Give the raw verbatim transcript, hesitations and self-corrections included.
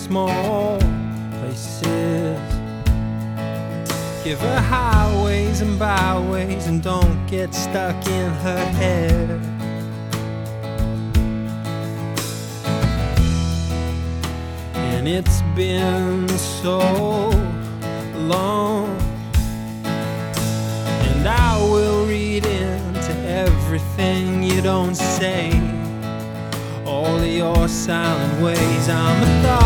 small places. Give her highways and byways, and don't get stuck in her head. And it's been so long, and I will read into everything you don't say, all of your silent ways. I'm a thought